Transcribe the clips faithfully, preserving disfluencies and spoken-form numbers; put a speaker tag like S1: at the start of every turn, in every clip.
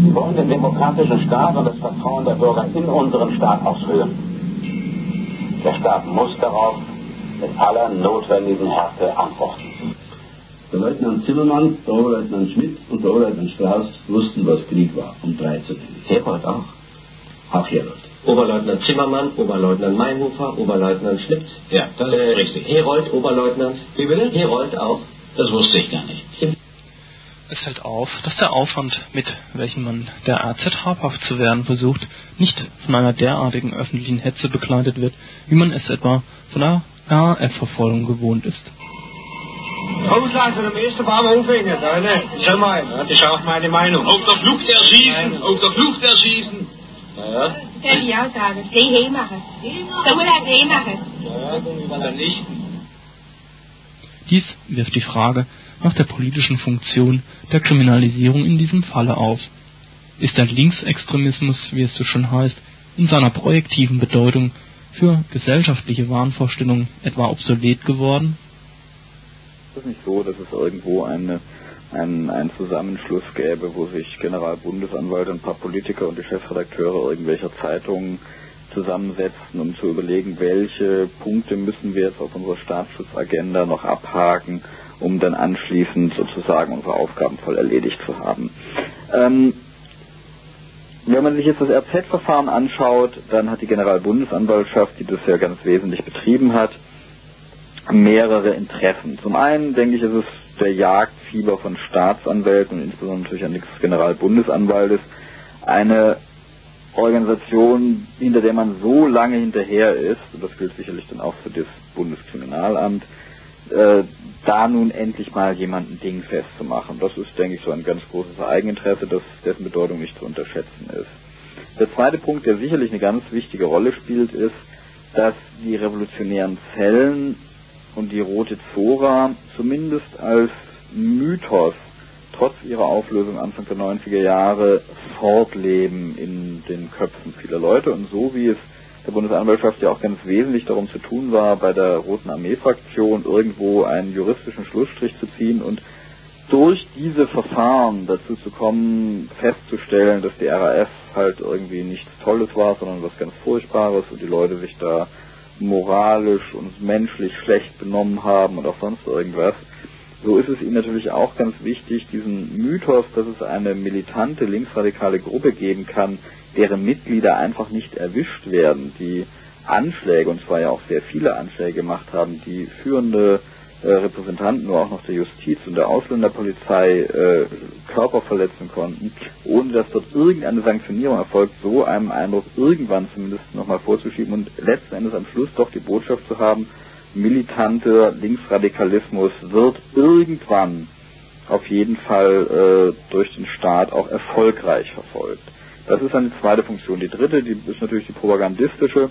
S1: Wir wollen den demokratischen Staat und das Vertrauen der Bürger in unseren Staat ausführen. Der Staat muss darauf mit aller notwendigen Härte antworten.
S2: Der Leutnant Zimmermann, der Oberleutnant Schmidt und der Oberleutnant Strauß wussten, was Krieg war, um drei zu nennen.
S1: Herold auch?
S2: Auch Herold.
S3: Oberleutnant Zimmermann, Oberleutnant Mayhofer, Oberleutnant Schmidt.
S1: Ja, das ist
S3: äh,
S1: richtig.
S3: Herold, Oberleutnant.
S1: Wie bitte?
S3: Herold auch.
S1: Das wusste ich gar nicht.
S4: Es fällt auf, dass der Aufwand, mit welchem man der R Z habhaft zu werden versucht, nicht von einer derartigen öffentlichen Hetze begleitet wird, wie man es etwa von einer R A F-Verfolgung gewohnt ist.
S5: Auslassen am ersten Baum aufhängen, ne? Schau mal, das ist auch meine Meinung.
S6: Auf der Flucht erschießen, auf der Flucht erschießen.
S5: Ja.
S7: Das will ich auch sagen. Die hier machen. Da muss er die machen.
S5: Ja, dann vernichten.
S4: Dies wirft die Frage nach der politischen Funktion der Kriminalisierung in diesem Falle auf. Ist der Linksextremismus, wie es so schön heißt, in seiner projektiven Bedeutung für gesellschaftliche Wahnvorstellungen etwa obsolet geworden?
S8: Es ist nicht so, dass es irgendwo eine, einen, einen Zusammenschluss gäbe, wo sich Generalbundesanwalt, ein paar Politiker und die Chefredakteure irgendwelcher Zeitungen zusammensetzen, um zu überlegen, welche Punkte müssen wir jetzt auf unserer Staatsschutzagenda noch abhaken, um dann anschließend sozusagen unsere Aufgaben voll erledigt zu haben. Ähm, wenn man sich jetzt das R Z-Verfahren anschaut, dann hat die Generalbundesanwaltschaft, die das ja ganz wesentlich betrieben hat, mehrere Interessen. Zum einen, denke ich, ist es der Jagdfieber von Staatsanwälten und insbesondere natürlich an des Generalbundesanwaltes eine Organisation, hinter der man so lange hinterher ist, und das gilt sicherlich dann auch für das Bundeskriminalamt, äh, da nun endlich mal jemanden dingfest zu machen. Das ist, denke ich, so ein ganz großes Eigeninteresse, das, dessen Bedeutung nicht zu unterschätzen ist. Der zweite Punkt, der sicherlich eine ganz wichtige Rolle spielt, ist, dass die revolutionären Zellen und die Rote Zora zumindest als Mythos trotz ihrer Auflösung Anfang der neunziger Jahre fortleben in den Köpfen vieler Leute. Und so wie es der Bundesanwaltschaft ja auch ganz wesentlich darum zu tun war, bei der Roten Armee-Fraktion irgendwo einen juristischen Schlussstrich zu ziehen und durch diese Verfahren dazu zu kommen, festzustellen, dass die R A F halt irgendwie nichts Tolles war, sondern was ganz Furchtbares und die Leute sich da moralisch und menschlich schlecht benommen haben und auch sonst irgendwas. So ist es ihnen natürlich auch ganz wichtig, diesen Mythos, dass es eine militante linksradikale Gruppe geben kann, deren Mitglieder einfach nicht erwischt werden, die Anschläge, und zwar ja auch sehr viele Anschläge gemacht haben, die führende äh, Repräsentanten nur auch noch der Justiz und der Ausländerpolizei äh, Körper verletzen konnten, ohne dass dort irgendeine Sanktionierung erfolgt, so einem Eindruck irgendwann zumindest nochmal vorzuschieben und letzten Endes am Schluss doch die Botschaft zu haben, militanter Linksradikalismus wird irgendwann auf jeden Fall äh, durch den Staat auch erfolgreich verfolgt. Das ist eine zweite Funktion. Die dritte, die ist natürlich die propagandistische.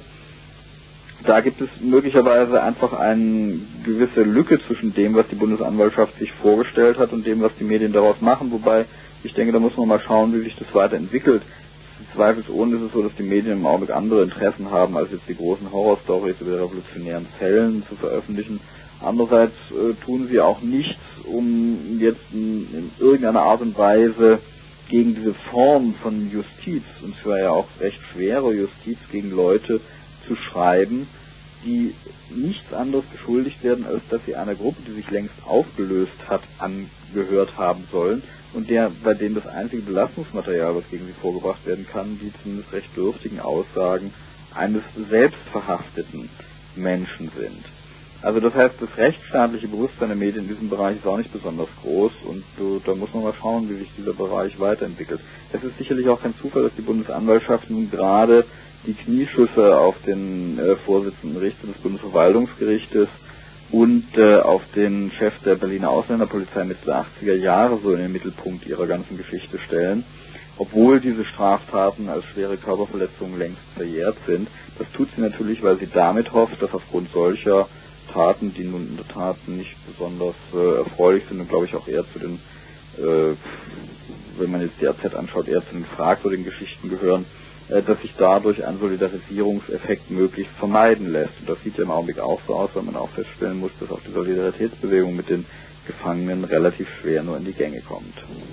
S8: Da gibt es möglicherweise einfach eine gewisse Lücke zwischen dem, was die Bundesanwaltschaft sich vorgestellt hat und dem, was die Medien daraus machen. Wobei, ich denke, da muss man mal schauen, wie sich das weiterentwickelt. Zweifelsohne ist es so, dass die Medien im Augenblick andere Interessen haben, als jetzt die großen Horrorstories über die revolutionären Zellen zu veröffentlichen. Andererseits äh, tun sie auch nichts, um jetzt in, in irgendeiner Art und Weise gegen diese Form von Justiz, und zwar ja auch recht schwere Justiz gegen Leute, zu schreiben, die nichts anderes beschuldigt werden, als dass sie einer Gruppe, die sich längst aufgelöst hat, angehört haben sollen und der, bei denen das einzige Belastungsmaterial, was gegen sie vorgebracht werden kann, die zumindest recht dürftigen Aussagen eines selbstverhafteten Menschen sind. Also das heißt, das rechtsstaatliche Bewusstsein der Medien in diesem Bereich ist auch nicht besonders groß und uh, da muss man mal schauen, wie sich dieser Bereich weiterentwickelt. Es ist sicherlich auch kein Zufall, dass die Bundesanwaltschaft nun gerade die Knieschüsse auf den äh, Vorsitzenden Richter des Bundesverwaltungsgerichtes und äh, auf den Chef der Berliner Ausländerpolizei Mitte der achtziger Jahre so in den Mittelpunkt ihrer ganzen Geschichte stellen, obwohl diese Straftaten als schwere Körperverletzungen längst verjährt sind. Das tut sie natürlich, weil sie damit hofft, dass aufgrund solcher Taten, die nun in der Tat nicht besonders äh, erfreulich sind und glaube ich auch eher zu den, äh, wenn man jetzt die A Z anschaut, eher zu den fragwürdigen Geschichten gehören, äh, dass sich dadurch ein Solidarisierungseffekt möglichst vermeiden lässt. Und das sieht ja im Augenblick auch so aus, weil man auch feststellen muss, dass auch die Solidaritätsbewegung mit den Gefangenen relativ schwer nur in die Gänge kommt.